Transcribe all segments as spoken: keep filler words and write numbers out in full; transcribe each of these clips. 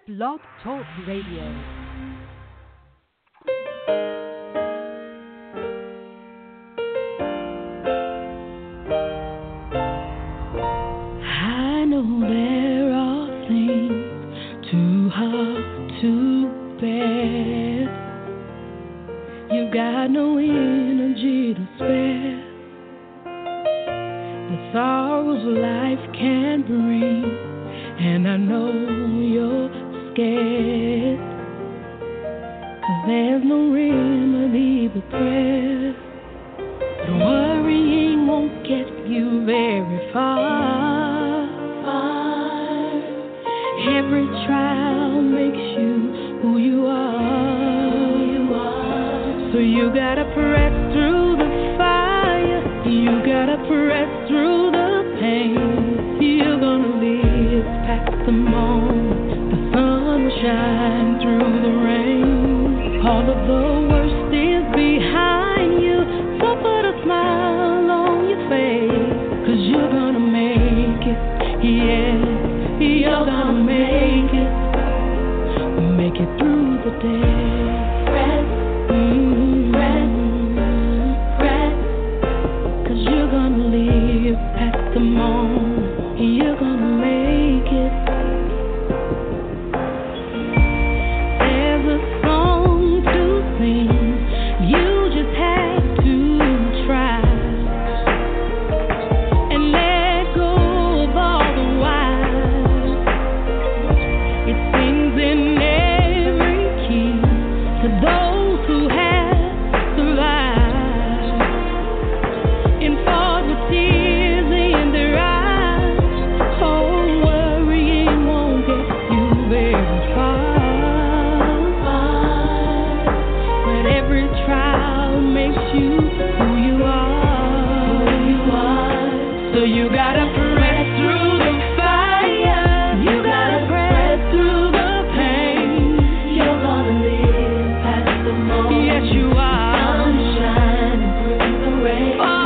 Blog Talk Radio. Got no energy to spare. The sorrows life can bring, and I know you're scared. 'Cause there's no remedy but prayer. And worrying won't get you very far. far. Every trial makes you who you are. So you gotta press through the fire. You gotta press through the pain. You're gonna live past the moment. The sun will shine through the rain. All of the worst is behind you. So put a smile on your face. 'Cause you're gonna make it. Yeah, you're gonna make it. Make it through the day. Press. You're gonna live past the moment. You're gonna make it. There's a song to sing. You just have to try and let go of all the whys. It sings in every key to those who have survived. Tears in their eyes. Oh, worrying won't get you very far. But every trial makes you who you are. Who you are. So you gotta press through the fire. You gotta press through the pain. You're gonna live past the moment. Yes, you are. Sunshine through the rain. Oh,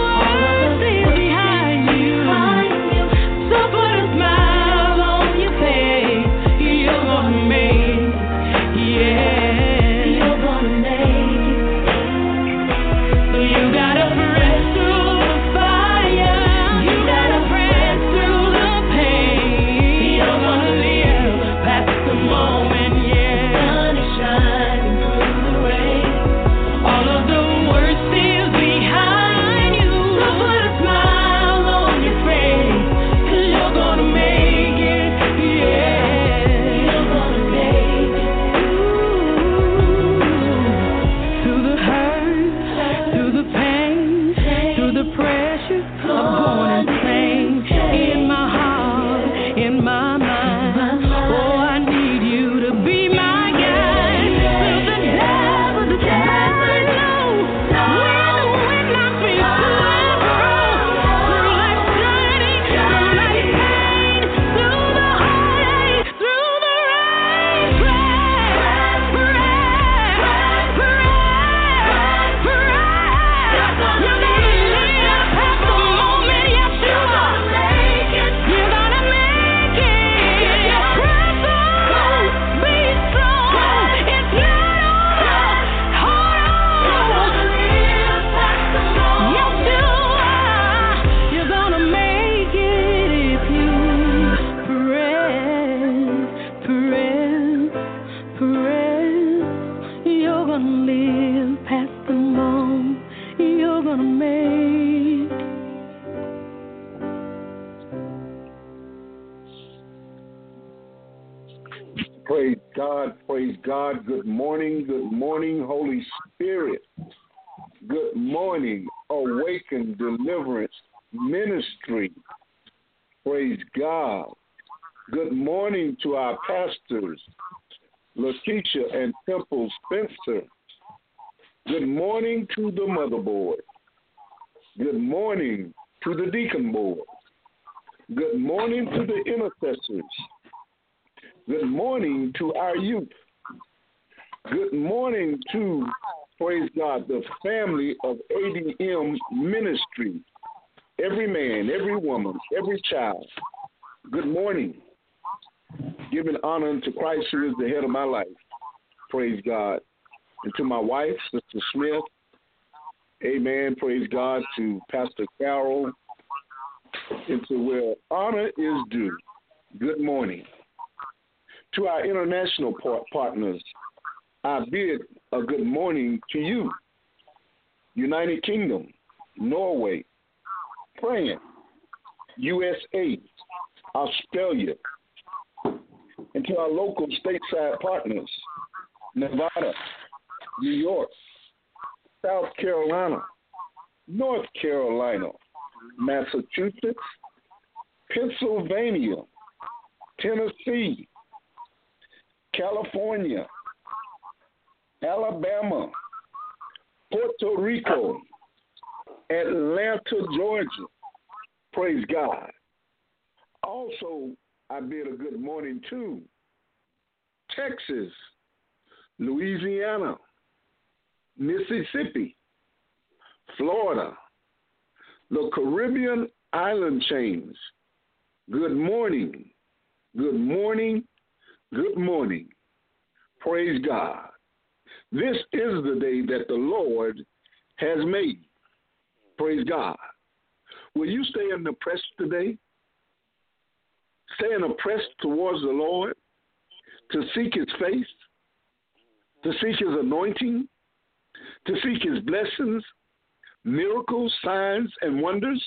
Praise God, praise God. Good morning, good morning, Holy Spirit. Good morning, Awaken Deliverance Ministry. Praise God. Good morning to our pastors, Lakeisha and Temple Spencer. Good morning to the motherboard. Good morning to the deacon board. Good morning to the intercessors. Good morning to our youth. Good morning to, praise God, the family of A D M Ministry. Every man, every woman, every child. Good morning. Give giving honor unto Christ, who is the head of my life. Praise God. And to my wife, Sister Smith. Amen. Praise God. To Pastor Carol. And to where honor is due. Good morning. To our international par- partners, I bid a good morning to you. United Kingdom, Norway, France, U S A, Australia, and to our local stateside partners, Nevada, New York, South Carolina, North Carolina, Massachusetts, Pennsylvania, Tennessee, California, Alabama, Puerto Rico, Atlanta, Georgia. Praise God. Also, I bid a good morning to Texas, Louisiana, Mississippi, Florida, the Caribbean island chains. Good morning, good morning, good morning. Praise God. This is the day that the Lord has made. Praise God. Will you stay in the press today? Stay in the press towards the Lord to seek his face, to seek his anointing, to seek his blessings, miracles, signs, and wonders?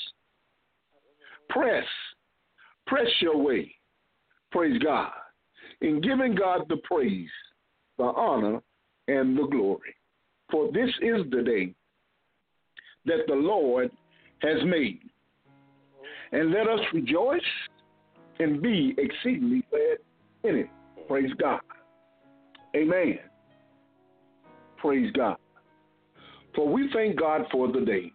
Press. Press your way. Praise God. In giving God the praise, the honor, and the glory. For this is the day that the Lord has made. And let us rejoice and be exceedingly glad in it. Praise God. Amen. Praise God. For we thank God for the day.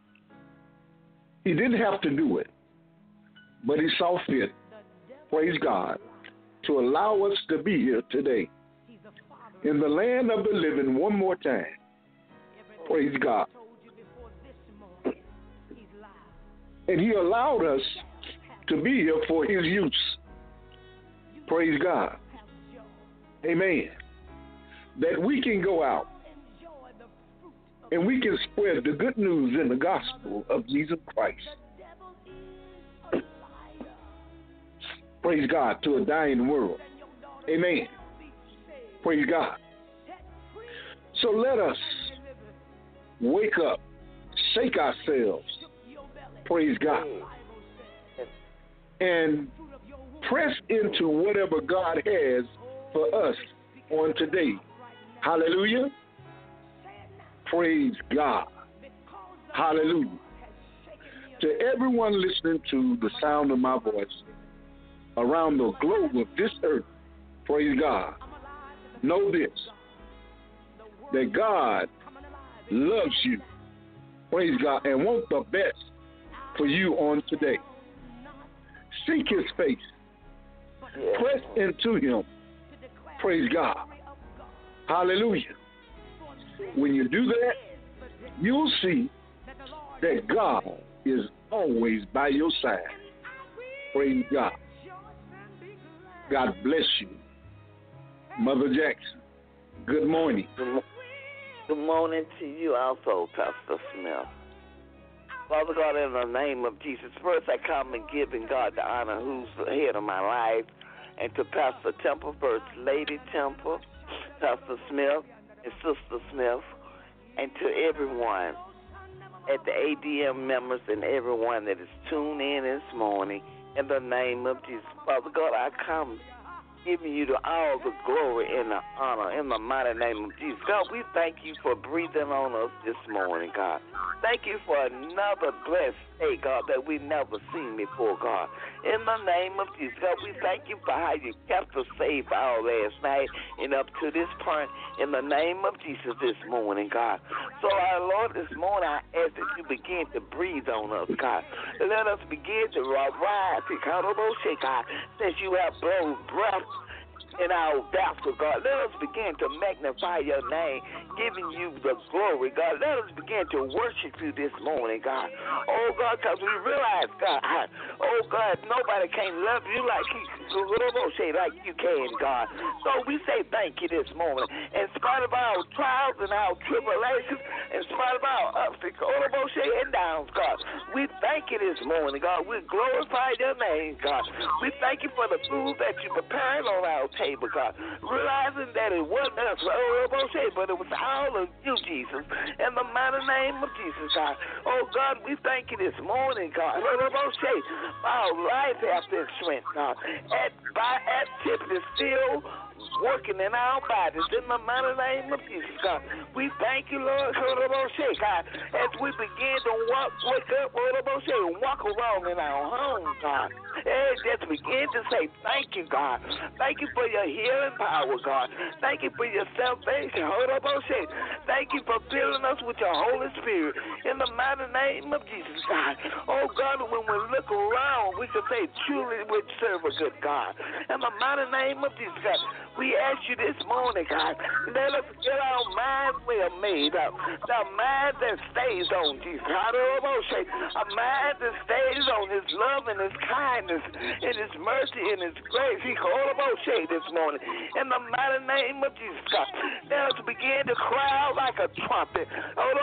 He didn't have to do it, but he saw fit, praise God, to allow us to be here today in the land of the living one more time. Praise God. And he allowed us to be here for his use. Praise God. Amen. That we can go out and we can spread the good news in the gospel of Jesus Christ. Praise God, to a dying world. Amen. Praise God. So let us wake up, shake ourselves, praise God, and press into whatever God has for us on today. Hallelujah. Praise God. Hallelujah. To everyone listening to the sound of my voice around the globe of this earth, praise God, know this, that God loves you, praise God, and wants the best for you on today. Seek his face. Press into him. Praise God. Hallelujah. When you do that, you'll see that God is always by your side. Praise God. God bless you. Mother Jackson, good morning. Good morning to you also, Pastor Smith. Father God, in the name of Jesus, first I come and giving God the honor who's the head of my life, and to Pastor Temple, First Lady Temple, Pastor Smith, and Sister Smith, and to everyone at the A D M members and everyone that is tuned in this morning, in the name of Jesus. Father God, I come giving you the, all the glory and the honor in the mighty name of Jesus. God, we thank you for breathing on us this morning, God. Thank you for another blessed day, God, that we never seen before, God. In the name of Jesus, God, we thank you for how you kept us safe all last night and up to this point in the name of Jesus this morning, God. So, our Lord, this morning I ask that you begin to breathe on us, God. Let us begin to rise, God, since you have blown breath in our vessel, God. Let us begin to magnify your name, giving you the glory, God. Let us begin to worship you this morning, God. Oh, God, because we realize, God, oh, God, nobody can love you like he like you can, God. So we say thank you this morning. In spite of our trials and our tribulations, in spite of our ups and downs, God, we thank you this morning, God. We glorify your name, God. We thank you for the food that you prepared on our table, God. Realizing that it wasn't us, but it was all of you, Jesus. In the mighty name of Jesus, God. Oh, God, we thank you this morning, God. Our life has been strength, God. At, by activity still working in our bodies in the mighty name of Jesus, God. We thank you, Lord, God, as we begin to walk, wake up, and walk around in our homes, God. And just begin to say thank you, God. Thank you for your healing power, God. Thank you for your salvation. Thank you for filling us with your Holy Spirit in the mighty name of Jesus, God. Oh, God, when we look around, we can say truly we serve a good God. In the mighty name of Jesus, God, we ask you this morning, God, let us get our minds well made up. The mind that stays on Jesus. A mind that stays on his love and his kindness and his mercy and his grace. He called about this morning. In the mighty name of Jesus, God, let us begin to cry out like a trumpet. God,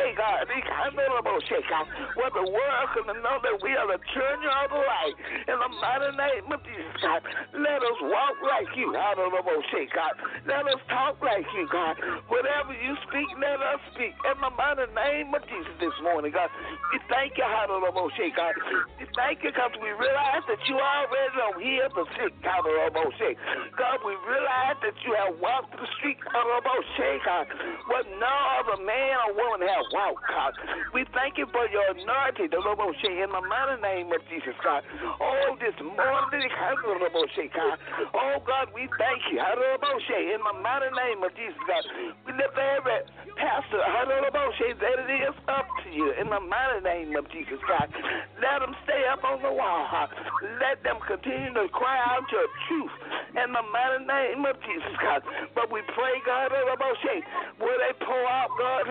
where the world can know that we are the children of the light. In the mighty name of Jesus, God, let us walk like you. God, let us talk like you, God. Whatever you speak, let us speak. In the mighty name of Jesus this morning, God, we thank you, God. We thank you because we realize that you already don't heal the sick, God. God, we realize that you have walked the street, God, what no other man or woman have walked, God. We thank you for your anointing, in the mighty name of Jesus, God. Oh, this morning, God. Oh, God, we thank you, in the mighty name of Jesus, God. We lift every pastor, that it is up to you, in the mighty name of Jesus, God. Let them stay up on the wall. Let them continue to cry out your truth, in the mighty name of Jesus, God. But we pray, God, where they pour out, God,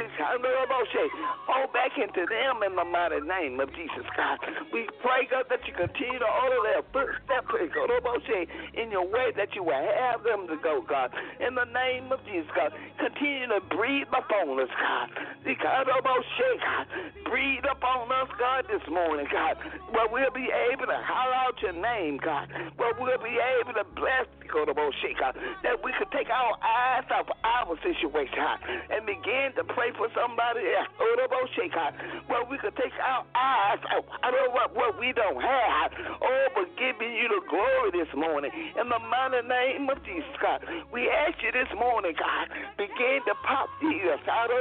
pour back into them in the mighty name of Jesus, God. We pray, God, that you continue to order their footsteps in your way that you will have them to go, God. In the name of Jesus, God, continue to breathe upon us, God. God, breathe upon us, God, this morning, God, where we'll be able to holler out your name, God, where we'll be able to bless, God, that we could take our eyes off our situation, God, and begin to pray for somebody else, God, where we could take our eyes off what, what we don't have, oh, but giving you the glory this morning. In the mighty name of Jesus, God, we ask you this morning, God, begin to pop the ears,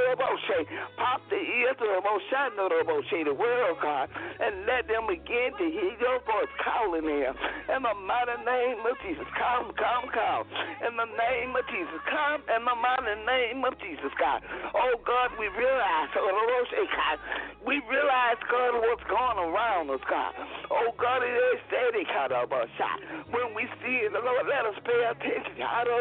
pop the ears of the world, God, and let them begin to hear your voice calling them. In the mighty name of Jesus, come, come, come. In the name of Jesus, come. In the mighty name of Jesus, God. Oh, God, we realize, God, we realize, God, what's going around us, God. Oh, God, it is steady, God, when we see it, Lord, let us pay attention,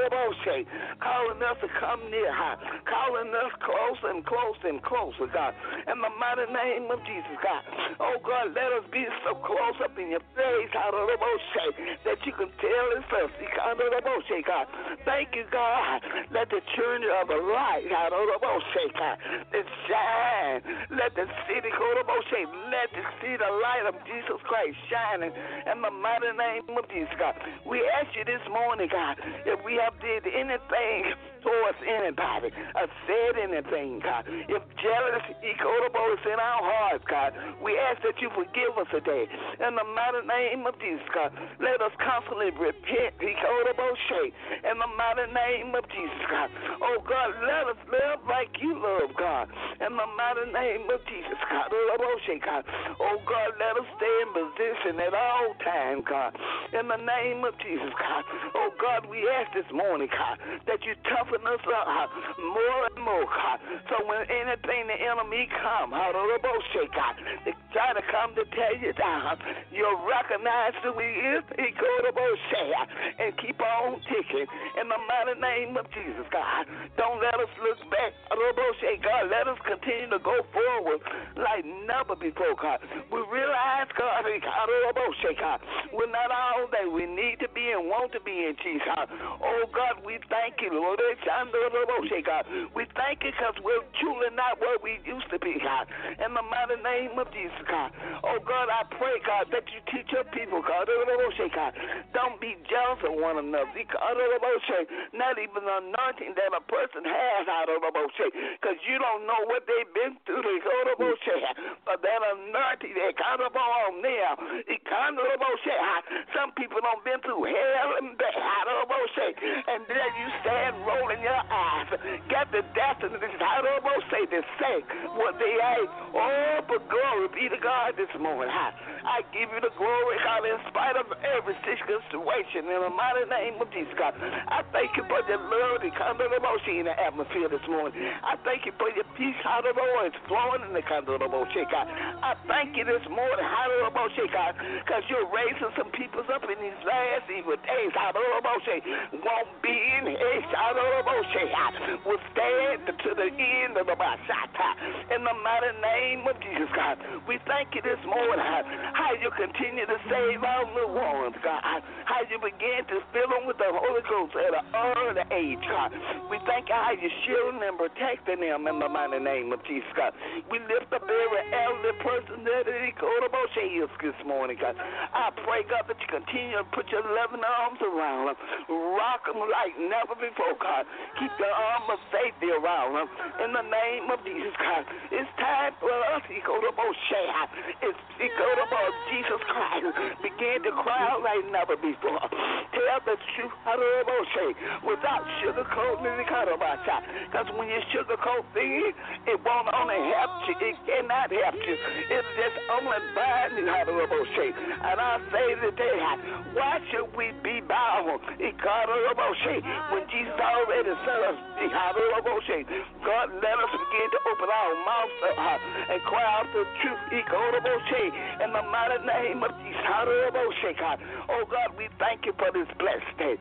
calling us to come near, calling us close and close and closer, God. In the mighty name of Jesus, God. Oh, God, let us be so close up in your face, that you can tell us first, God. Thank you, God. Let the children of the light, God, that shine. Let the city, let the see the light of Jesus Christ shining in the mighty name of Jesus, God. We ask you this morning, God, if we have did anything towards anybody, or said anything, God, if jealousy is in our hearts, God, we ask that you forgive us today. In the mighty name of Jesus, God, let us constantly repent, in the mighty name of Jesus, God. Oh, God, let us live like you love, God. In the mighty name of Jesus, God. Oh, God, let us stay in position at all times, God. In the name of Jesus, God. Oh, God, we ask this morning, God, that you toughen us up more and more, God. So when anything the enemy come, God, to trying to come to tear you down. You'll recognize who he is, he go to share and keep on ticking. In the mighty name of Jesus, God, don't let us look back. God, let us continue to go forward like never before, God. We realize, God, God, we're not all that we need to be and want to be in Jesus. Oh, God, we thank you, Lord. God, we thank you because we're truly not where we used to be, God. In the mighty name of Jesus, God. Oh, God, I pray, God, that you teach your people, God. God, don't be jealous of one another. Not even the anointing that a person has out of the because you don't know what they've been through. But that anointing that kind of on them, it kind of some people don't been through hell and back, and then you stand rolling your eyes. Get the destiny to say what they ain't. Oh, but glory be to God this morning. I give you the glory, God, in spite of every situation, in the mighty name of Jesus, God. I thank you for your love that comes to the motion in the atmosphere this morning. I thank you for your peace, how the Lord is flowing in the kind of the motion, God. I thank you this morning, how the motion, God, because you're raising some people up in these last evil days, how the motion won't be in haste, how the motion will stand to the end of the Messiah. In the mighty name of Jesus, God, we thank you this morning, how you continue to save our little ones, God. How you begin to fill them with the Holy Ghost at an early age, God. We thank you how you're shielding and protecting them in the mighty name of Jesus, God. We lift up every elderly person that is this morning, God. I pray, God, that you continue to put your loving arms around them. Rock them like never before, God. Keep your arm of safety around them. In the name of Jesus, God. It's time for us, he go to share. It's he go to Jesus Christ. Begin to cry out like never before. Tell the truth, without sugarcoating it, because when you sugarcoat things, it won't only help you, it cannot help you. It's just only bind you. And I say today, why should we be bound? When Jesus already said us, God, let us begin to open our mouths and cry out the truth. In the mighty name of Jesus. Oh God, we thank you for this blessed day.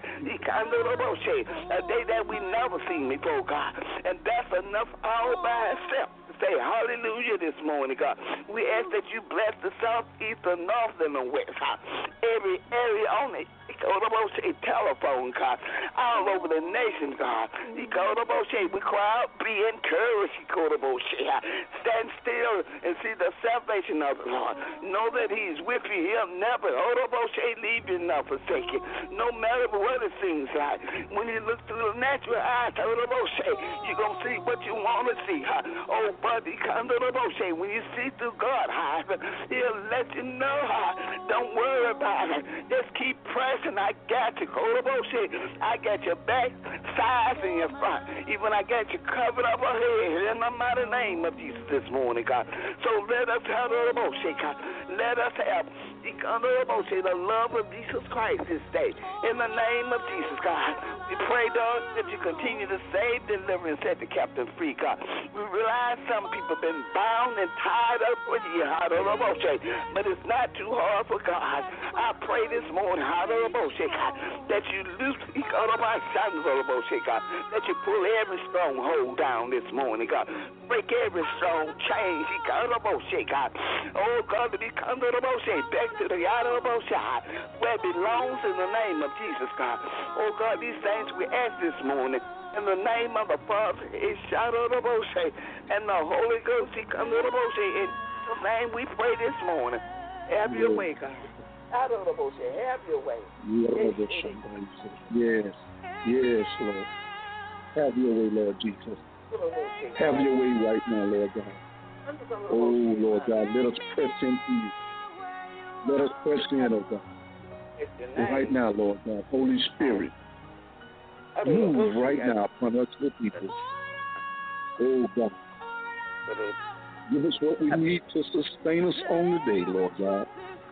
A day that we never seen before, God. And that's enough all by itself. Say hallelujah this morning, God. We ask that you bless the south, east, the north, and the west. Every area on it. A telephone, God, all over the nation, God. We cry out, be encouraged. Stand still and see the salvation of the Lord. Know that He's with you. He'll never leave you nor forsake you. No matter what it seems like. When you look through the natural eyes, you're going to see what you want to see. Oh, buddy, when you see through God, He'll let you know. Don't worry about it. Just keep pressing. I got you. I got your back, sides, and your front. Even I got you covered up ahead in the mighty name of Jesus this morning, God. So let us have the God. Let us have the love of Jesus Christ this day. In the name of Jesus, God. We pray, Lord, that you continue to save, deliver, and set the captive free, God. We realize some people have been bound and tied up for years, but it's not too hard for God. I pray this morning, that you loose, that you pull every stronghold down this morning, God. Break every strong chain, God. Oh, God, to be back to the where it belongs in the name of Jesus, God. Oh, God, these things we ask this morning. In the name of the Father, is and the Holy Ghost, He comes to the in Jesus' name we pray this morning. Have your way, God. Have your way. Yes, yes, Lord. Have your way, Lord Jesus. Have your way right now, Lord God. Oh, Lord God, let us press into you. Let us press in, oh God. Right now, Lord God. Holy Spirit, move right now upon us, the people. Oh God. Give us what we need to sustain us on the day, Lord God.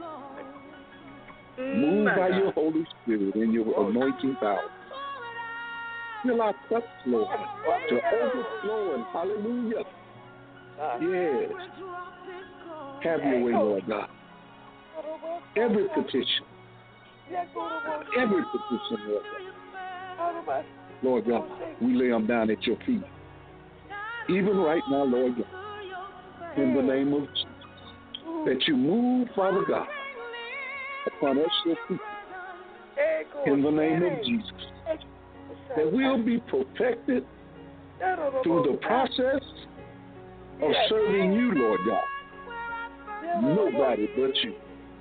Move by your Holy Spirit and your anointing power. Fill our cups, Lord, to overflowing. Hallelujah. Yes. Have your way, Lord God. Every petition, every petition, Lord God. Lord God, we lay them down at your feet. Even right now, Lord God, in the name of Jesus, that you move, Father God, upon us, your people, in the name of Jesus, that we'll be protected through the process of serving you, Lord God. Nobody but you.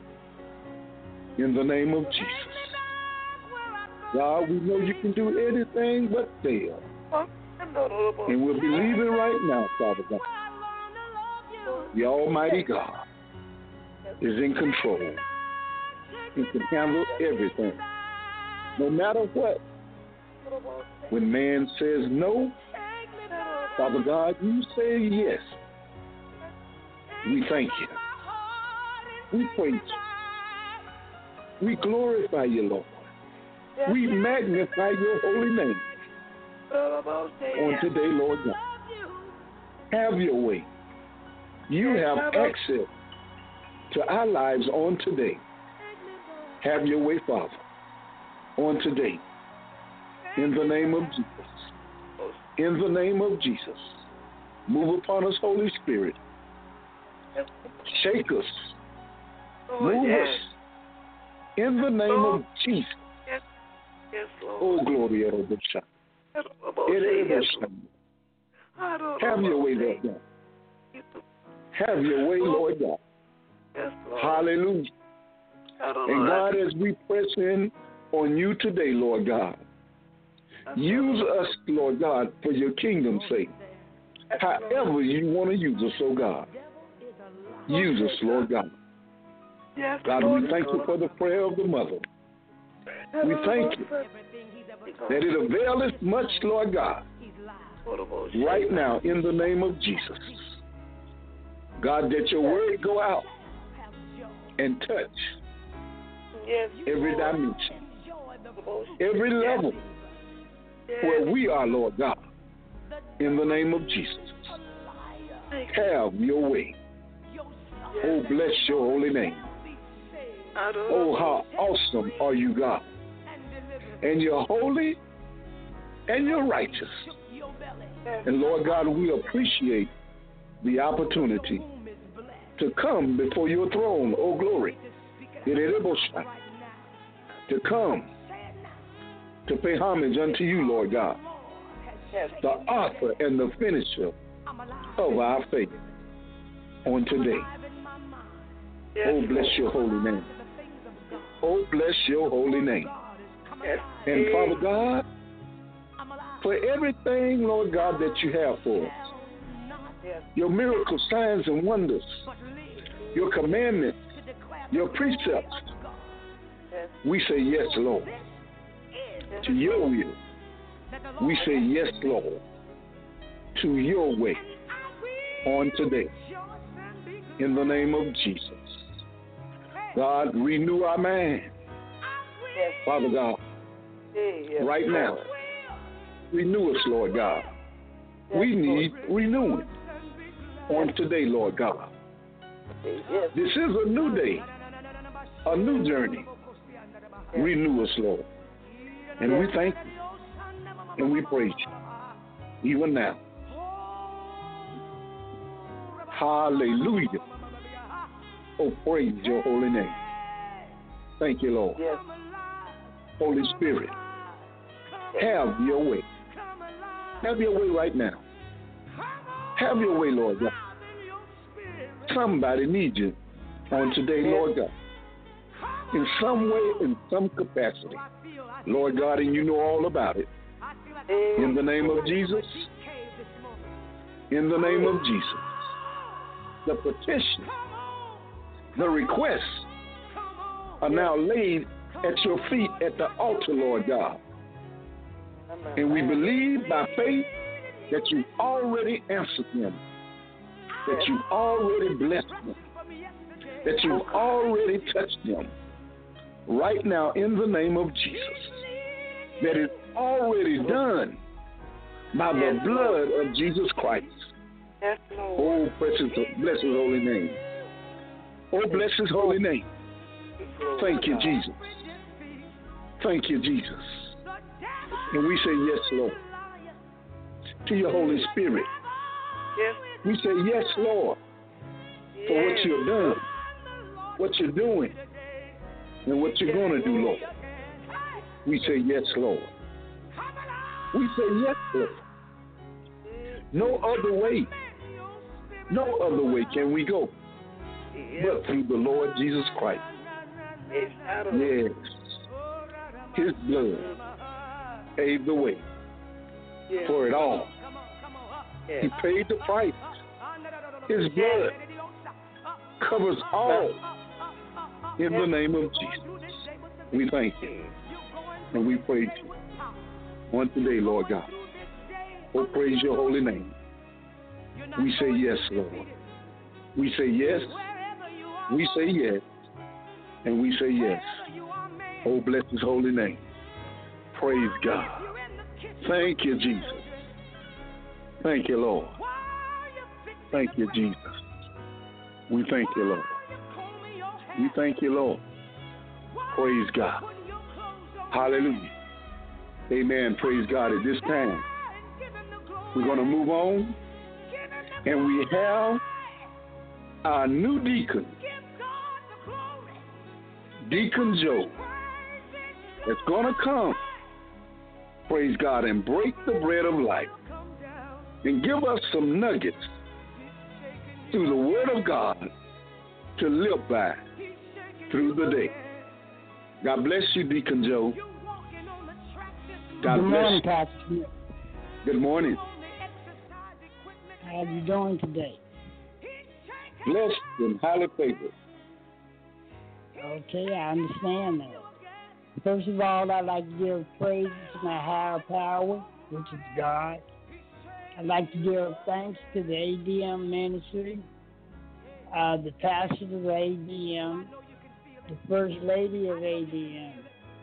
In the name of Jesus. God, we know you can do anything but fail. And we're believing right now, Father God, the Almighty God is in control and can handle everything. No matter what. When man says no, Father God, you say yes. We thank you. We praise you. We glorify you, Lord. We magnify your holy name on today, Lord God. Have your way. You have access to our lives on today. Have your way, Father, on today. In the name of Jesus. In the name of Jesus. Move upon us, Holy Spirit. Shake us. Move us. In the name of Jesus. Oh, glory. Have your way, Lord God. Have your way, Lord God. Hallelujah. And God, as we press in on you today, Lord God, use us, Lord God, for your kingdom's sake. However you want to use us, oh God. Use us, Lord God. God, we thank you for the prayer of the mother. We thank you that it availeth much, Lord God, right now in the name of Jesus. God, that your word go out and touch every dimension, every level where we are, Lord God, in the name of Jesus. Have your way. Oh, bless your holy name. Oh, how awesome are you, God. And you're holy and you're righteous. And Lord God, we appreciate the opportunity to come before your throne, oh glory. To come to pay homage unto you, Lord God, the author and the finisher of our faith on today. Oh, bless your holy name. Oh, bless your holy name. And Father God, for everything, Lord God, that you have for us, your miracles, signs, and wonders, your commandments, your precepts, we say yes, Lord. To your will, we say yes, Lord. To your way on today. In the name of Jesus. God, renew our mind. Father God, right now, renew us, Lord God. We need renewing on today, Lord God. This is a new day, a new journey. Renew us, Lord. And we thank you and we praise you, even now. Hallelujah. Oh, praise your holy name. Thank you, Lord. Yes. Holy Spirit, have your way. Have your way right now. Have your way, Lord God. Somebody needs you on today, Lord God. In some way, in some capacity. Lord God, and you know all about it. In the name of Jesus. In the name of Jesus. The petition, the requests are now laid at your feet at the altar, Lord God. And we believe by faith that you've already answered them, that you've already blessed them, that you've already touched them. Right now, in the name of Jesus, that is already done by the blood of Jesus Christ. Oh, precious, bless his holy name. Oh, bless his holy name. Thank you, Jesus. Thank you, Jesus. And we say yes, Lord, to your Holy Spirit. Yes. We say yes, Lord, for what you've done, what you're doing, and what you're going to do, Lord. We say yes, Lord. We say yes, Lord. No other way, no other way can we go but through the Lord Jesus Christ. Yes. His blood paved the way for it all. He paid the price. His blood covers all in the name of Jesus. We thank you and we praise you on today, Lord God. Oh, praise your holy name. We say yes, Lord. We say yes. We say yes. And we say yes. Oh, bless his holy name. Praise God. Thank you, Jesus. Thank you, Lord. Thank you, Jesus. We thank you, Lord. We thank you, Lord. Praise God. Hallelujah. Amen. Praise God. At this time, we're going to move on. And we have our new deacon, Deacon Joe, that's going to come, praise God, and break the bread of life and give us some nuggets through the Word of God to live by through the day. God bless you, Deacon Joe. God Good bless morning, you. Pastor Smith. Good morning. How are you doing today? Blessed and highly favored. Okay, I understand that. First of all, I'd like to give praise to my higher power, which is God. I'd like to give thanks to the A D M ministry, uh, the pastor of A D M, the first lady of A D M.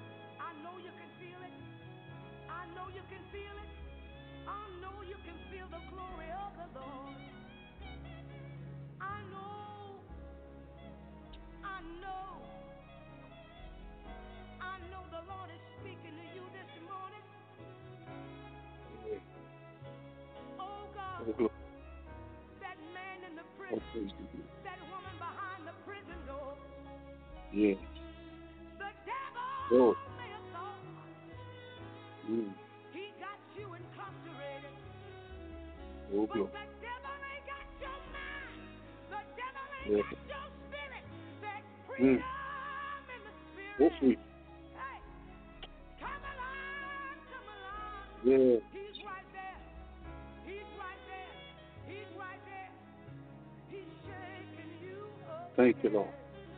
That man in the prison, oh, that woman behind the prison door. Yes. The devil oh. may have thought mm. he got you incarcerated. Oh, but the devil ain't got your mind. The devil ain't yes. got your spirit. There's freedom mm. in the spirit. Oh, sweet. Hey, come along, come along. Yeah. He's right there. He's right there. He's right there. He's shaking you up. Thank you, Lord.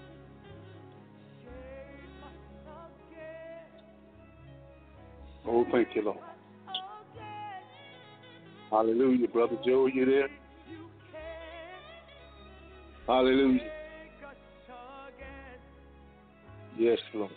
Oh, thank you, Lord. Hallelujah. Brother Joe, you there? Hallelujah. Yes, Lord.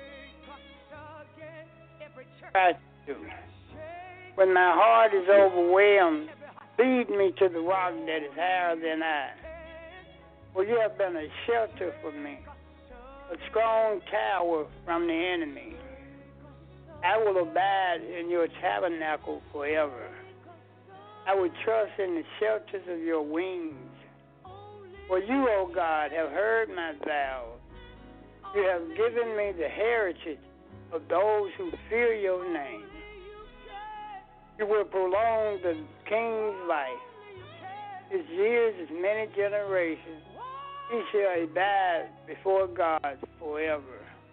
When my heart is overwhelmed, lead me to the rock that is higher than I. For you have been a shelter for me, a strong tower from the enemy. I will abide in your tabernacle forever. I will trust in the shelters of your wings. For you, O God, have heard my vows. You have given me the heritage of those who fear your name. You will prolong the king's life. His years is many generations. He shall abide before God forever.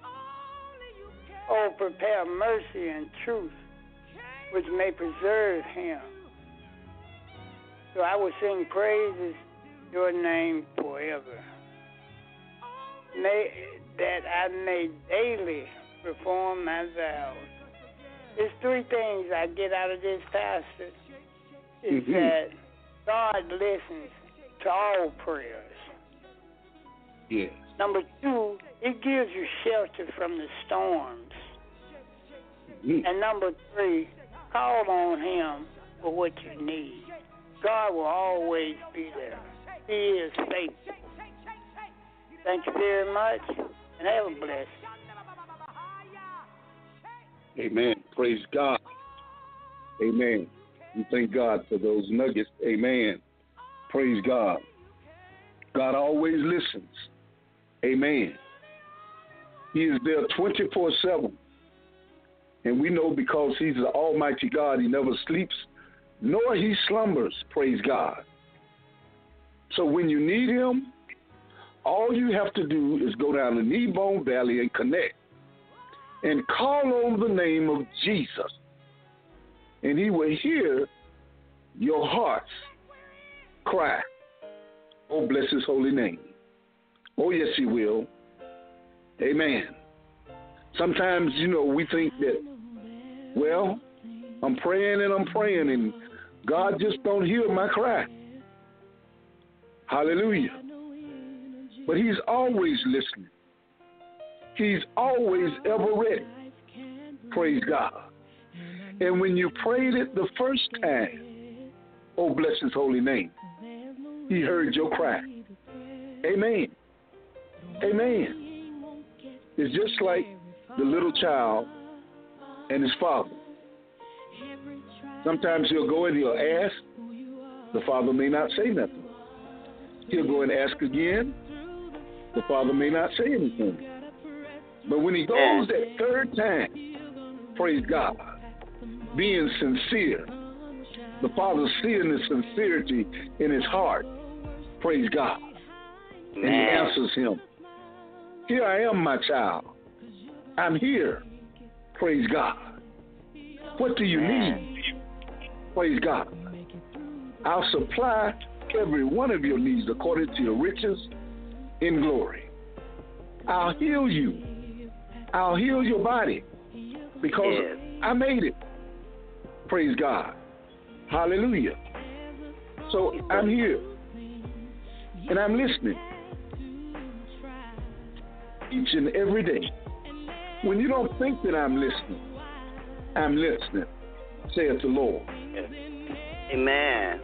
Oh, prepare mercy and truth, which may preserve him. So I will sing praises your name forever. May, that I may daily perform my vows. There's three things I get out of this passage. Is mm-hmm. that God listens to all prayers. Yes. Number two, it gives you shelter from the storms. Mm-hmm. And number three, call on him for what you need. God will always be there. He is faithful. Thank you very much, and have a blessing. Amen. Praise God. Amen. We thank God for those nuggets. Amen. Praise God. God always listens. Amen. He is there twenty-four seven. And we know because he's the Almighty God, he never sleeps, nor he slumbers. Praise God. So when you need him, all you have to do is go down to Kneebone Valley and connect and call on the name of Jesus. And he will hear your heart's cry. Oh, bless his holy name. Oh, yes, he will. Amen. Sometimes, you know, we think that, well, I'm praying and I'm praying and God just don't hear my cry. Hallelujah. But he's always listening. He's always ever ready. Praise God. And when you prayed it the first time, oh, bless his holy name, he heard your cry. Amen. Amen. It's just like the little child and his father. Sometimes he'll go and he'll ask. The father may not say nothing. He'll go and ask again. The father may not say anything. But when he goes that third time, praise God, being sincere, the father seeing the sincerity in his heart, praise God. And he answers him, here I am, my child. I'm here. Praise God. What do you need? Praise God. I'll supply every one of your needs according to your riches in glory. I'll heal you. I'll heal your body because yes. I made it. Praise God. Hallelujah. So I'm here and I'm listening each and every day. When you don't think that I'm listening, I'm listening, saith the Lord. Amen.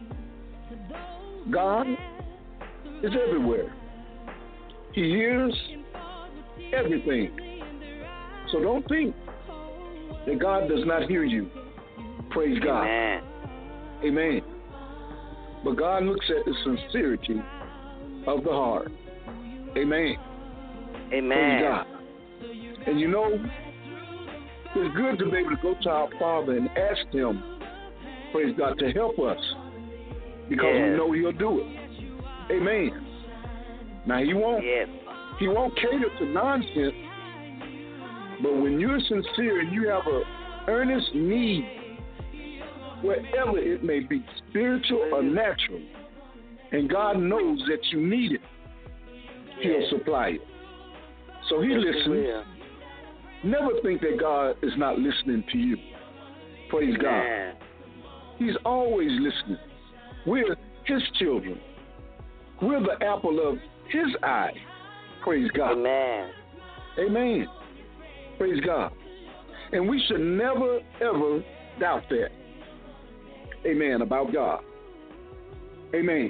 God is everywhere. He hears everything. So don't think that God does not hear you. Praise God. Amen. Amen. But God looks at the sincerity of the heart. Amen. Amen. Praise God. And you know, it's good to be able to go to our Father and ask him, praise God, to help us. Because yes. we know he'll do it. Amen. Now he won't yes. he won't cater to nonsense, but when you're sincere and you have an earnest need, wherever it may be, spiritual or natural, and God knows that you need it, he'll supply it. So he listens. Never think that God is not listening to you. Praise God. He's always listening. We're his children. We're the apple of his eye. Praise God. Amen. Amen. Praise God. And we should never, ever doubt that. Amen. About God. Amen.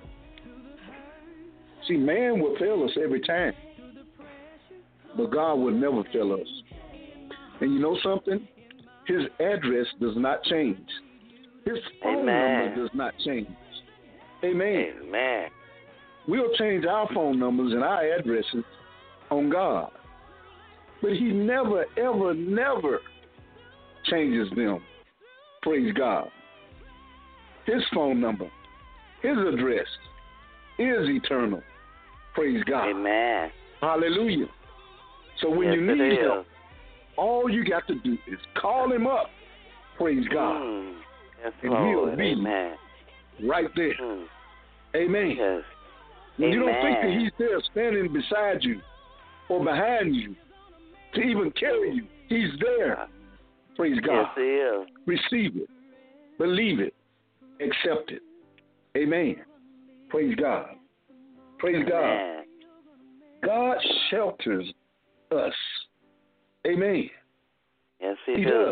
See, man will fail us every time, but God will never fail us. And you know something? His address does not change. His phone Amen. number does not change. Amen. Amen. We'll change our phone numbers and our addresses on God. But he never, ever, never changes them. Praise God. His phone number, his address is eternal. Praise God. Amen. Hallelujah. So when yes, you need help, all you got to do is call him up. Praise God. Mm. Yes, and Lord. he'll be Amen. right there. Mm. Amen. Yes. When Amen. you don't think that he's there standing beside you or behind you to even carry you, he's there. Praise God. Yes, he is. Receive it. Believe it. Accept it. Amen. Praise God. Praise Amen. God. God shelters us. Amen. Yes, he, he does. does.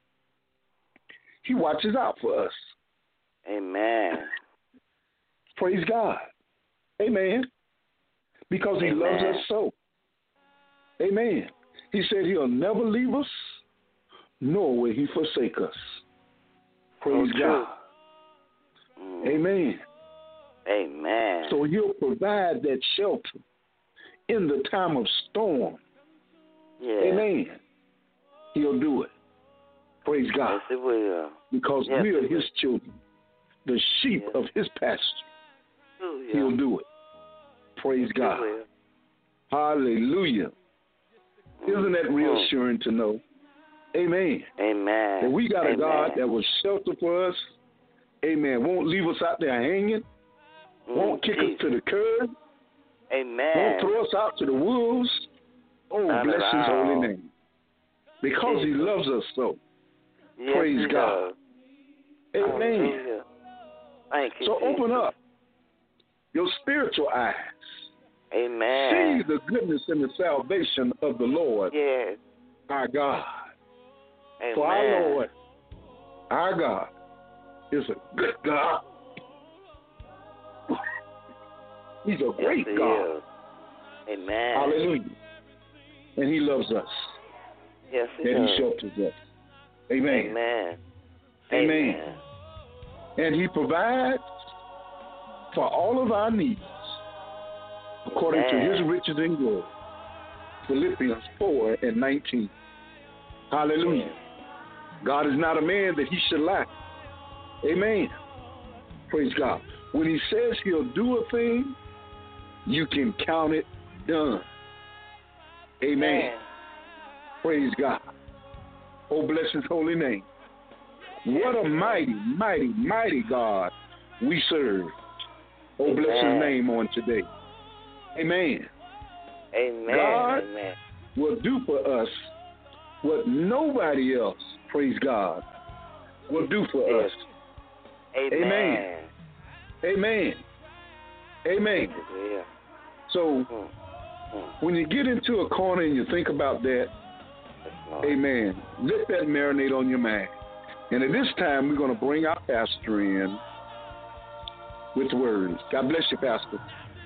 He watches out for us. Amen. Praise God. Amen. because he Amen. loves us so. Amen. He said he'll never leave us, nor will he forsake us. Praise So God. Mm. Amen. Amen. So he'll provide that shelter in the time of storm. Yeah. Amen. He'll do it. Praise God. Yes, it will. Because yes, we are it his will. children, the sheep yes. of his pasture. Oh, yeah. He'll do it. Praise yes, God. Will. Hallelujah. Mm. Isn't that reassuring to know? Amen. Amen. That we got a Amen. God that will shelter for us. Amen. Won't leave us out there hanging. Mm, Won't kick Jesus. us to the curb. Amen. Won't throw us out to the wolves. Oh, Not bless at his all. holy name. Because Jesus. he loves us so. Yes, Praise he God. does. Amen. Hallelujah. Thank you, So Jesus. open up your spiritual eyes. Amen. See the goodness and the salvation of the Lord, Yes. our God. Amen. For our Lord, our God, is a good God. He's a great yes, he God. is. Amen. Hallelujah. And he loves us. Yes, he and does. he shelters us. Amen. Amen. Amen. Amen. And he provides for all of our needs according Amen. to his riches and glory. Philippians four and nineteen. Hallelujah. Yes. God is not a man that he should lie. Amen. Praise God. When he says he'll do a thing, you can count it done. Amen. Amen. Praise God. Oh, bless his holy name. What a mighty, mighty, mighty God we serve. Oh, Amen. bless his name on today. Amen. Amen. God Amen. will do for us what nobody else, praise God, will do for Yes. us. Amen. Amen. Amen. Amen. Yeah. So Mm. Mm. when you get into a corner and you think about that, Yes, Lord. amen, let that marinate on your mind. And at this time, we're going to bring our pastor in with words. God bless you, Pastor.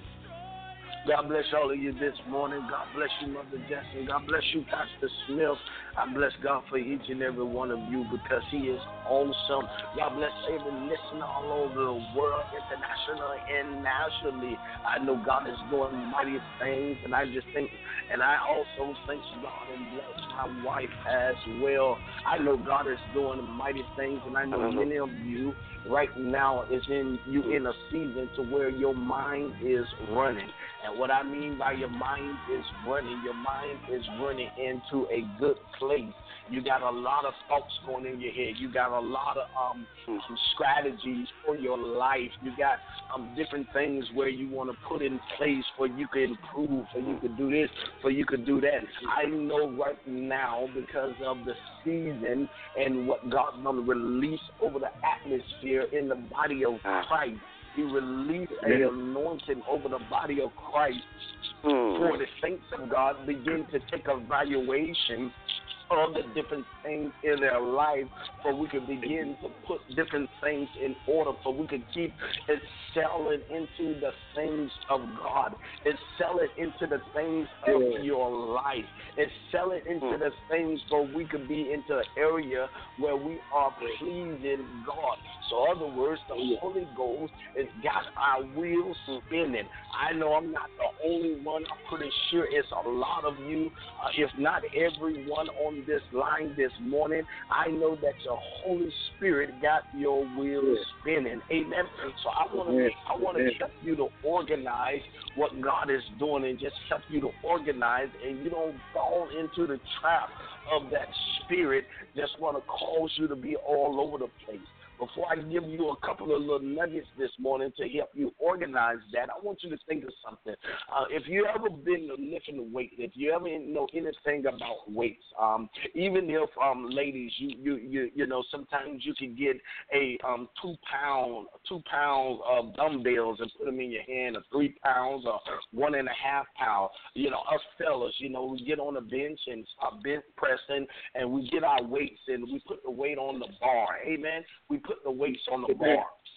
God bless all of you this morning. God bless you, Mother Jackson. God bless you, Pastor Smith. I bless God for each and every one of you because he is awesome. God bless every listener all over the world, internationally and nationally. I know God is doing mighty things, and I just think, and I also thank God and bless my wife as well. I know God is doing mighty things, and I know many of you right now is in you in a season to where your mind is running. And what I mean by your mind is running, your mind is running into a good place. You got a lot of thoughts going in your head. You got a lot of um, some strategies for your life. You got um, different things where you want to put in place for you could improve, for you could do this, for you could do that. I know right now because of the season and what God's going to release over the atmosphere in the body of Christ. He released an anointing over the body of Christ Mm. for the saints of God begin to take a valuation of the different things in their life, for we could begin to put different things in order, for we could keep excelling into the things of God, excelling into the things of Yeah. your life, excelling into the things for we could be into an area where we are pleasing God. So, in other words, the Holy Ghost has got our wheels spinning. I know I'm not the only one. I'm pretty sure it's a lot of you, uh, if not everyone on this line this morning. I know that your Holy Spirit got your wheels spinning. Amen. So I want to I want to help you to organize what God is doing and just help you to organize, and you don't fall into the trap of that spirit that's going to cause you to be all over the place. Before I give you a couple of little nuggets this morning to help you organize that, I want you to think of something. Uh, if you ever been lifting weight, if you ever know anything about weights, um, even if um, ladies, you, you you you know, sometimes you can get a um, two pound two pound of dumbbells and put them in your hand, or three pounds, or one and a half pound. You know, us fellas, you know, we get on the bench and start bench pressing, and we get our weights and we put the weight on the bar. Amen. We put the weights on the bar.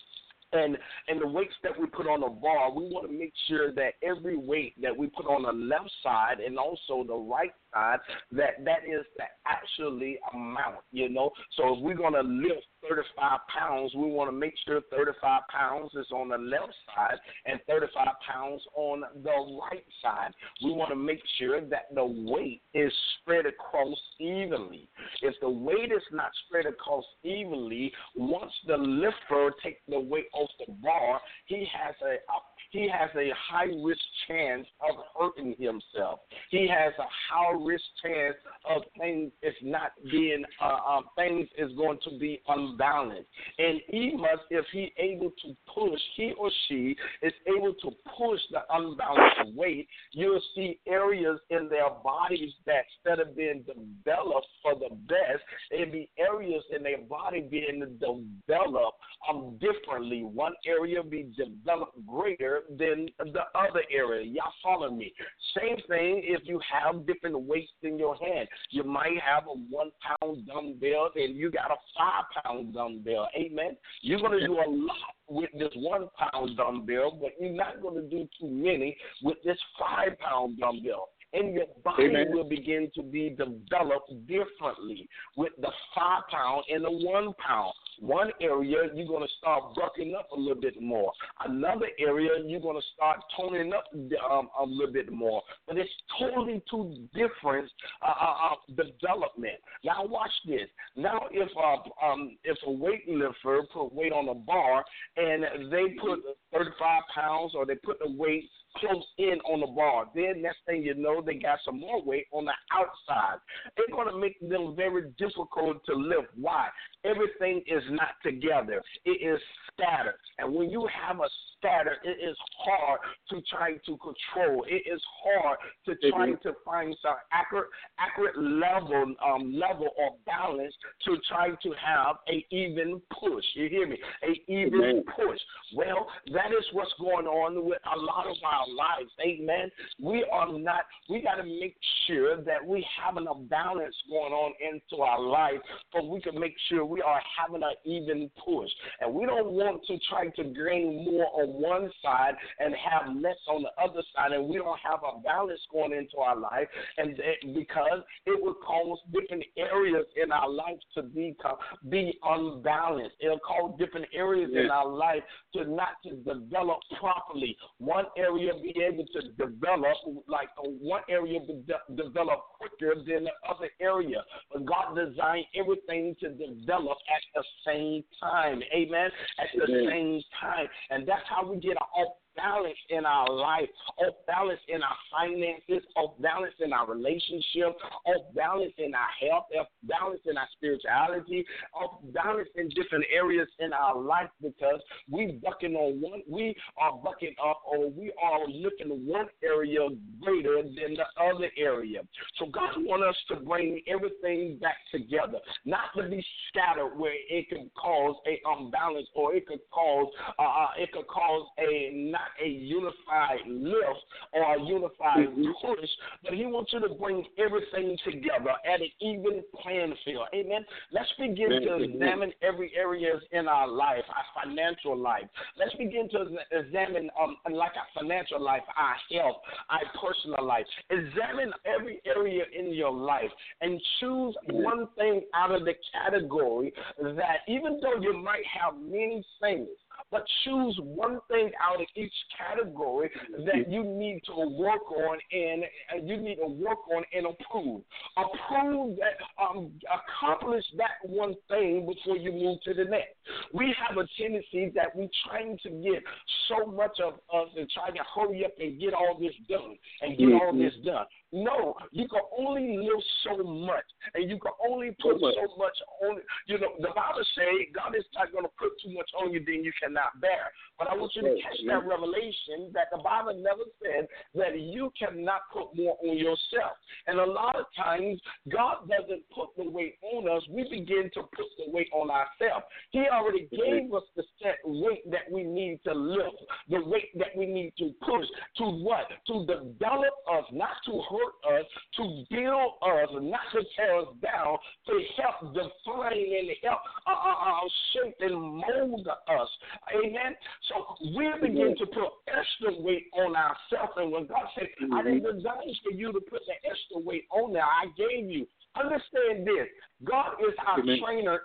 And and the weights that we put on the bar, we want to make sure that every weight that we put on the left side and also the right side, that that is the actually amount, you know. So if we're going to lift thirty-five pounds, we want to make sure thirty-five pounds is on the left side and thirty-five pounds on the right side. We want to make sure that the weight is spread across evenly. If the weight is not spread across evenly, once the lifter takes the weight off the bar, he has a, a he has a high risk chance of hurting himself. He has a high risk chance of things is not being uh, uh, things is going to be unbalanced. And he must, if he able to push, he or she is able to push the unbalanced weight, you'll see areas in their bodies that instead of being developed for the best, it'll be areas in their body being developed um, differently. One area be developed greater than the other area. Y'all follow me? Same thing if you have different weights in your hand. You might have a one-pound dumbbell and you got a five-pound dumbbell. Amen? You're going to do a lot with this one-pound dumbbell, but you're not going to do too many with this five-pound dumbbell. And your body Amen. Will begin to be developed differently with the five pound and the one pound. One area, you're going to start bucking up a little bit more. Another area, you're going to start toning up um, a little bit more. But it's totally two different uh, uh, development. Now, watch this. Now, if uh, um, if a weightlifter put weight on a bar and they put thirty-five pounds or they put the weight close in on the bar, then next thing you know, they got some more weight on the outside. It's going to make them very difficult to lift. Why? Everything is not together. It is scattered. And when you have a scatter, it is hard to try to control. It is hard to try mm-hmm. to find some accurate accurate level um, level or balance to try to have a even push. You hear me? A even Amen. Push. Well, that is what's going on with a lot of our lives. Amen. We are not, we got to make sure that we have enough balance going on into our life so we can make sure we are having an even push. And we don't want to try to gain more on one side and have less on the other side, and we don't have a balance going into our life, and because it will cause different areas in our life to be, be unbalanced. It'll cause different areas yeah. in our life to not to develop properly. One area be able to develop, like uh, one area be de- develop quicker than the other area. But God designed everything to develop at the same time. Amen? At the Amen. Same time. And that's how we get an off balance in our life, off balance in our finances, off balance in our relationship, off balance in our health, off balance in our spirituality, off balance in different areas in our life because we bucking on one, we are bucking up or we are looking at one area greater than the other area. So God wants us to bring everything back together, not to be scattered where it could cause a unbalance or it could cause uh, it could cause a not a unified lift or a unified mm-hmm. push, but he wants you to bring everything together at an even playing field. Amen. Let's begin to examine every area in our life, our financial life. Let's begin to examine, um, like our financial life, our health, our personal life. Examine every area in your life and choose one thing out of the category that even though you might have many things, but choose one thing out of each category that you need to work on and uh, you need to work on and approve. Approve that, um, accomplish that one thing before you move to the next. We have a tendency that we're trying to get so much of us and trying to hurry up and get all this done and get all this done. No, you can only live so much, and you can only put so much on. You know, the Bible says God is not going to put too much on you than you cannot bear. But I want you to catch that revelation that the Bible never said that you cannot put more on yourself. And a lot of times, God doesn't put the weight on us. We begin to put the weight on ourselves. He already gave us the set weight that we need to lift, the weight that we need to push. To what? To develop us, not to hurt us, to build us, not to tear us down, to help define and help uh, uh, uh, shape and mold us. Amen.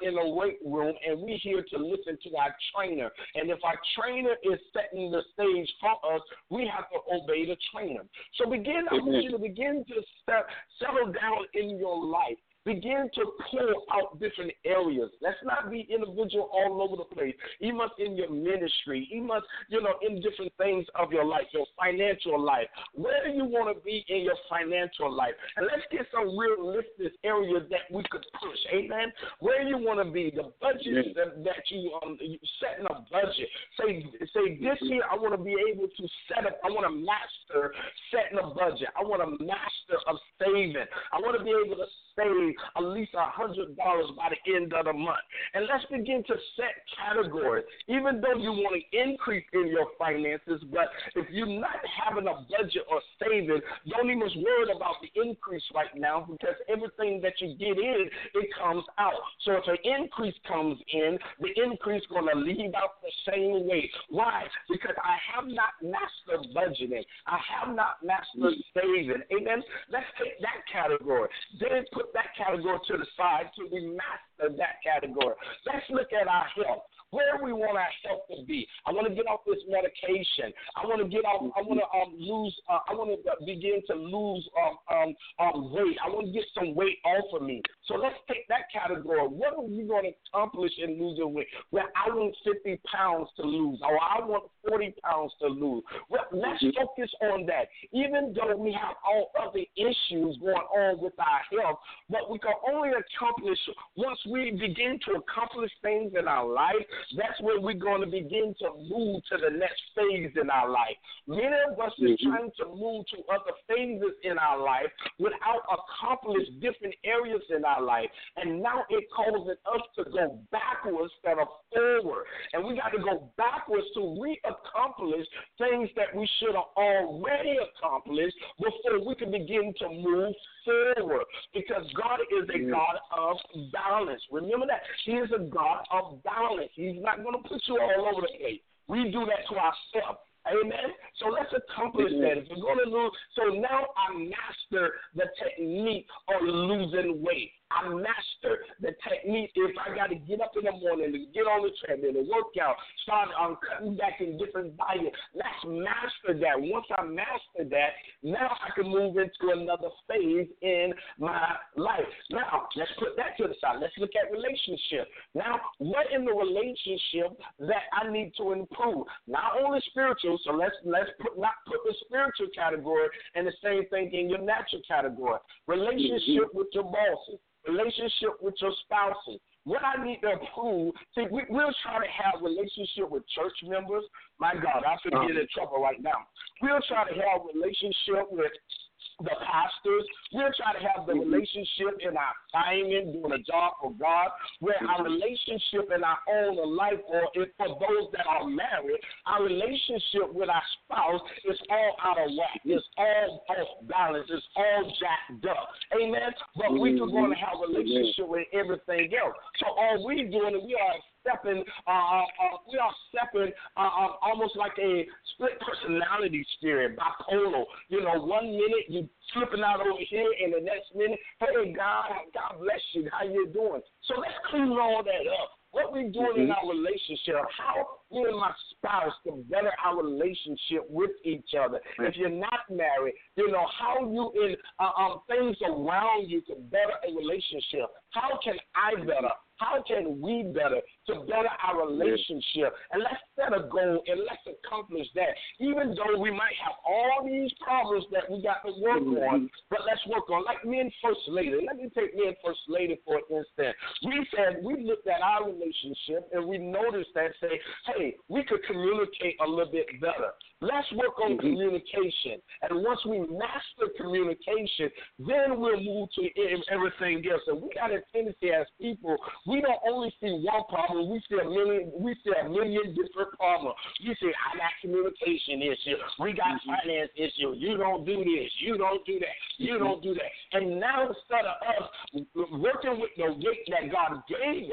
in a weight room, and we're here to listen to our trainer. And if our trainer is setting the stage for us, we have to obey the trainer. So begin, I want you to begin to set, settle down in your life. Begin to pull out different areas. Let's not be individual all over the place. Even in your ministry, even, you know, in different things of your life, your financial life. Where do you want to be in your financial life? And let's get some realistic areas that we could push. Amen. Where you want to be, the budget that, that you um you setting a budget. Say say this year I want to be able to set up. I want to master setting a budget. I want to master of saving. I want to be able to save at least a hundred dollars by the end of the month. And let's begin to set categories. Even though you want to increase in your finances, but if you're not having a budget or saving, don't even worry about the increase right now, because everything that you get in, it comes out. So if an increase comes in, the increase is going to leave out the same way. Why? Because I have not mastered budgeting. I have not mastered saving. Amen? Let's take that category. Then put that category to the side till we master that category. Let's look at our health. Where we want our health to be. I want to get off this medication. I want to get off. I want to um, lose. Uh, I want to begin to lose um, um, um, weight. I want to get some weight off of me. So let's take that category. What are you going to accomplish in losing weight? Well, I want fifty pounds to lose, or I want forty pounds to lose. Well, let's focus on that. Even though we have all other issues going on with our health, but we can only accomplish once we begin to accomplish things in our life. That's when we're going to begin to move to the next phase in our life. Many of us are trying to move to other phases in our life without accomplishing different areas in our life. And now it causes us to go backwards instead of forward. And we got to go backwards to re-accomplish things that we should have already accomplished before we can begin to move forward, because God is a God of balance. Remember that. He is a God of balance. He's not going to put you all over the place. We do that to ourselves. Amen. So let's accomplish that. If we're going to lose, so now I master the technique of losing weight. I master the technique. If I got to get up in the morning to get on the treadmill and work out, start um, cutting back in different diets, let's master that. Once I master that, now I can move into another phase in my life. Now, let's put that to the side. Let's look at relationship. Now, what in the relationship that I need to improve? Not only spiritual, so let's let's put not put the spiritual category and the same thing in your natural category. Relationship with your bosses. Relationship with your spouses. What I need to improve, see, we, we'll try to have relationship with church members. My God, I feel get in trouble right now. We'll try to have relationship with the pastors. We'll try to have the relationship in our assignment, doing a job for God, where our relationship in our own life, or if for those that are married, our relationship with our spouse is all out of whack. It's all off balance. It's all jacked up. Amen? But we are going to have a relationship with everything else. So all we're doing is we are stepping, uh, uh, we are stepping uh, uh, almost like a split personality spirit, bipolar. You know, one minute you slipping out over here, and the next minute, hey, God, God bless you. How you doing? So let's clean all that up. What we're doing mm-hmm. in our relationship, how me and my spouse can better our relationship with each other. Mm-hmm. If you're not married, you know, how you in uh, um, things around you can better a relationship. How can I better? How can we better to better our relationship? And let's set a goal and let's accomplish that. Even though we might have all these problems that we got to work mm-hmm. on, but let's work on. Like me and First Lady. Let me take me and First Lady for an instant. We said, we looked at our relationship and we noticed that, say, hey, we could communicate a little bit better. Let's work on mm-hmm. communication. And once we master communication, then we'll move to everything else. And we got a tendency as people, we don't only see one problem, we see a million, we see a million different problems. We say, I got communication issue, we got mm-hmm. finance issue, you don't do this, you don't do that, you mm-hmm. don't do that. And now instead of us working with the weight that God gave us,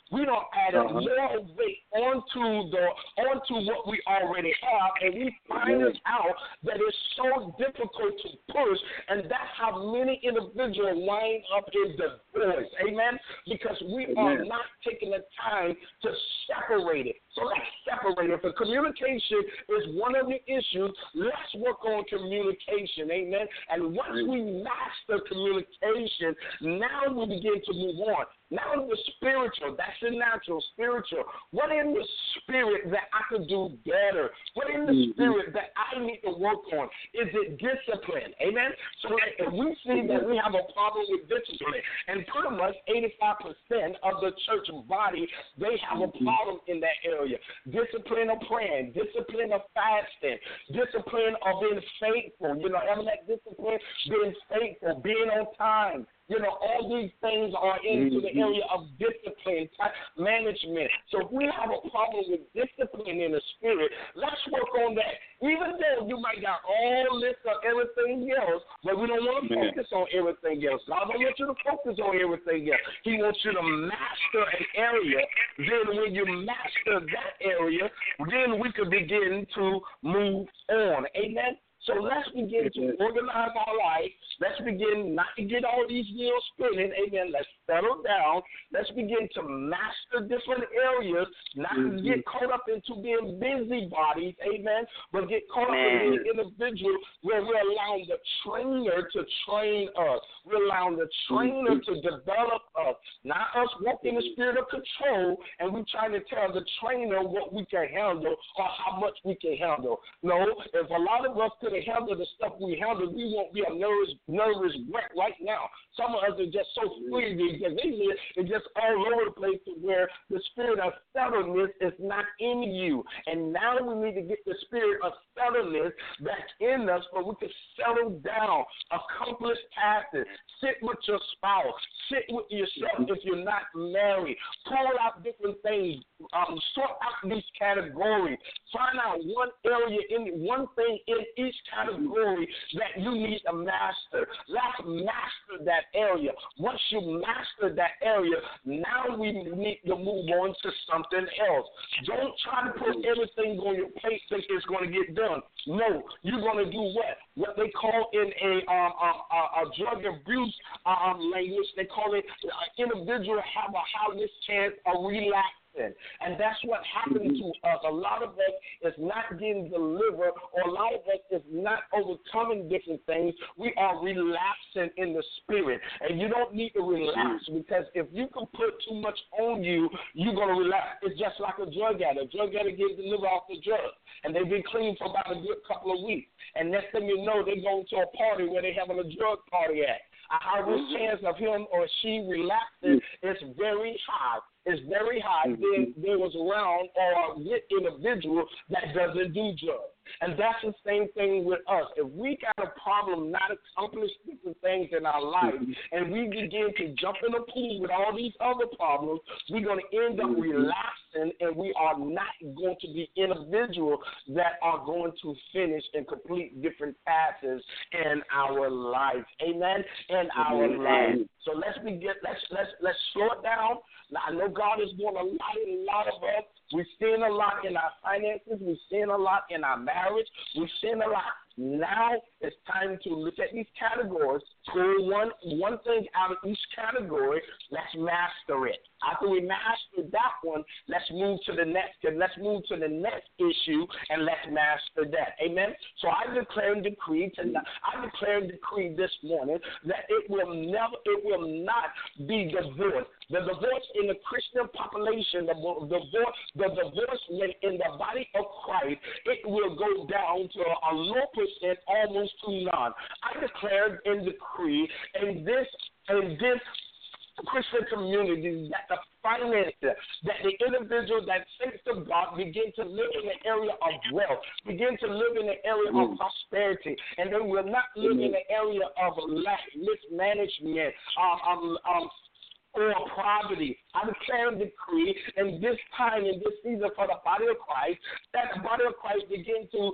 We don't add uh-huh. more weight onto the onto what we already have, and we find yes. out that it's so difficult to push, and that's how many individuals wind up in divorce. Amen? Because we Amen. are not taking the time to separate it. So let's separate it. If communication is one of the issues, let's work on communication. Amen? And once we master communication, now we begin to move on. Now the spiritual, that's the natural, spiritual. What in the spirit that I could do better? What in the mm-hmm. spirit that I need to work on? Is it discipline? Amen? So like, if we see that we have a problem with discipline, and pretty much eighty-five percent of the church body, they have a problem in that area. Discipline of praying, discipline of fasting, discipline of being faithful. You know, having that discipline, being faithful, being on time. You know, all these things are into the area of discipline, management. So if we have a problem with discipline in the spirit, let's work on that. Even though you might got all this or everything else, but we don't want to focus on everything else. God don't want you to focus on everything else. He wants you to master an area. Then when you master that area, then we can begin to move on. Amen? So let's begin to organize our life. Let's begin not to get all these wheels spinning. Amen. Let's settle down. Let's begin to master different areas, not mm-hmm. to get caught up into being busybodies. Amen. But get caught up in being individual where we're allowing the trainer to train us. We're allowing the trainer mm-hmm. to develop us, not us walking in the spirit of control and we trying to tell the trainer what we can handle or how much we can handle. No, if a lot of us could handle the stuff we handle, we won't be a nervous, nervous wreck right now. Some of us are just so free because they live it's just all over the place to where the spirit of settledness is not in you. And now we need to get the spirit of settledness back in us so we can settle down, accomplish tasks, sit with your spouse, sit with yourself if you're not married, pull out different things, um, sort out these categories, find out one area in one thing in each category that you need to master. Let's master that area. Once you master that area, now we need to move on to something else. Don't try to put everything on your plate think it's going to get done. No, you're going to do what? What they call in a, um, a, a, a drug abuse um, language, they call it uh, individual have a highness chance of relapse. And that's what happened to us. A lot of us is not getting delivered, or a lot of us is not overcoming different things. We are relapsing in the spirit. And you don't need to relapse, because if you can put too much on you, you're going to relapse. It's just like a drug addict. A drug addict gets delivered off the drug, and they've been clean for about a good couple of weeks. And next thing you know, they go to a party where they're having a drug party at. A high risk chance of him or she relapsing is very high. It's very high. Then there was around or with individual that doesn't do drugs. And that's the same thing with us. If we got a problem not accomplish different things in our life, and we begin to jump in the pool with all these other problems, we're going to end up relapsing, and we are not going to be individuals that are going to finish and complete different tasks in our life. Amen? In our life. So let's begin. Let's let's let's slow it down. Now, I know God is doing a lot in a lot of us. We're seeing a lot in our finances. We're seeing a lot in our marriage. We're seeing a lot. Now it's time to look at these categories, pull one one thing out of each category. Let's master it. After we master that one, let's move to the next, and let's move to the next issue, and let's master that. Amen? So I declare and decree tonight, I declare and decree this morning that it will never, it will not be divorce. The divorce in the Christian population, the divorce, the divorce in the body of Christ, it will go down to a low percent, almost to none. I declare and decree in this, in this Christian community that the finances, that the individual that thinks of God begin to live in the area of wealth, begin to live in the area mm. of prosperity, and they will not live mm. in the area of lack, mismanagement, um, um, um, or poverty. I declare and decree in this time, in this season for the body of Christ, that the body of Christ begin to,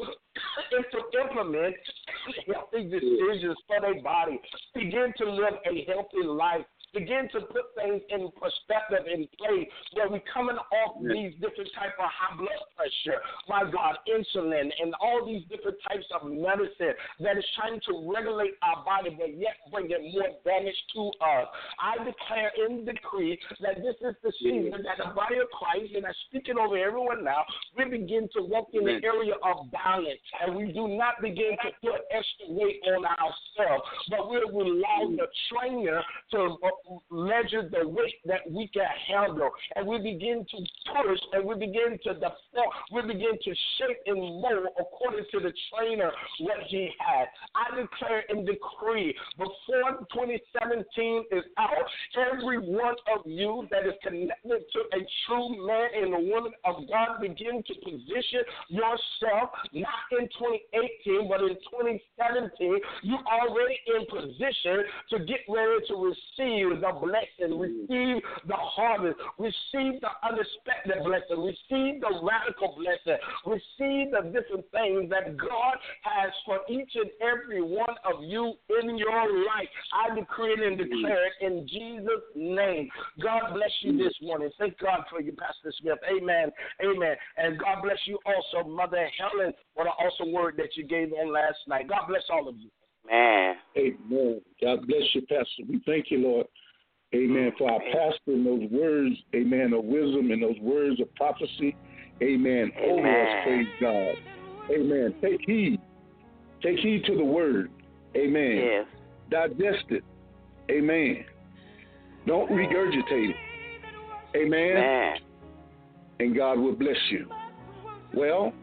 to implement healthy decisions for their body, begin to live a healthy life begin to put things in perspective and place where we're coming off yes. these different type of high blood pressure, my God, insulin, and all these different types of medicine that is trying to regulate our body, but yet bringing more damage to us. I declare and decree that this is the season that the body of Christ, and I'm speaking over everyone now, we begin to walk in the area of balance, and we do not begin to put extra weight on ourselves, but we will allow the trainer to measure the weight that we can handle, and we begin to push, and we begin to default, we begin to shape and mold according to the trainer what he had. I declare and decree before twenty seventeen is out, every one of you that is connected to a true man and a woman of God begin to position yourself not in twenty eighteen but in twenty seventeen. You already in position to get ready to receive the blessing, receive the harvest, receive the unexpected blessing, receive the radical blessing, receive the different things that God has for each and every one of you in your life. I decree it and declare it in Jesus' name. God bless you this morning. Thank God for you, Pastor Smith. Amen. Amen. And God bless you also, Mother Helen, for the awesome word that you gave on last night. God bless all of you. Man. Amen. God bless you, Pastor. We thank you, Lord. Amen. For our pastor and those words, amen, of wisdom and those words of prophecy. Amen. Amen. Over us, praise God. Amen. Take heed. Take heed to the word. Amen. Yes. Digest it. Amen. Don't regurgitate it. Amen. Man. And God will bless you. Well,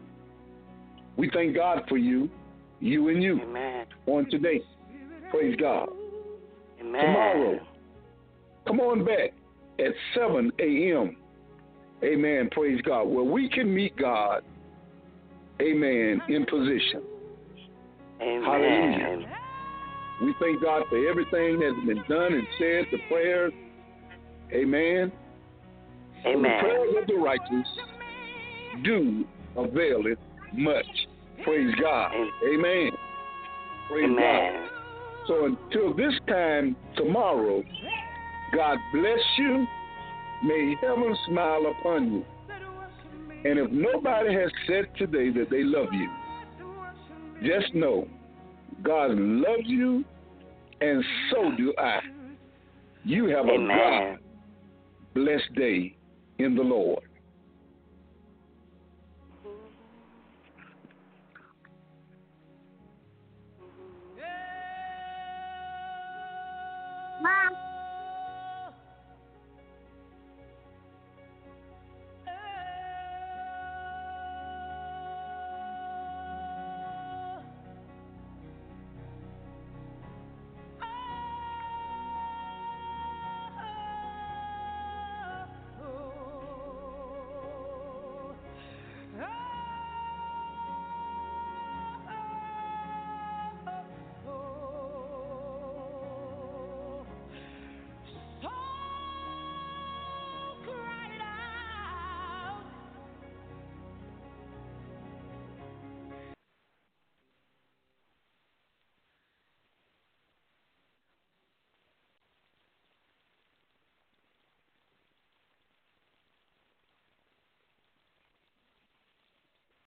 we thank God for you, you and you, Amen. on today. Praise God. Amen. Tomorrow, come on back at seven a.m. Amen. Praise God. Where we can meet God. Amen. In position. Amen. Hallelujah. We thank God for everything that's been done and said, the prayers. Amen. Amen. The prayers of the righteous do avail it much. Praise God. Amen. Praise Amen. God. So until this time tomorrow, God bless you. May heaven smile upon you. And if nobody has said today that they love you, just know God loves you, and so do I. You have a Amen. God-blessed day in the Lord. Mom.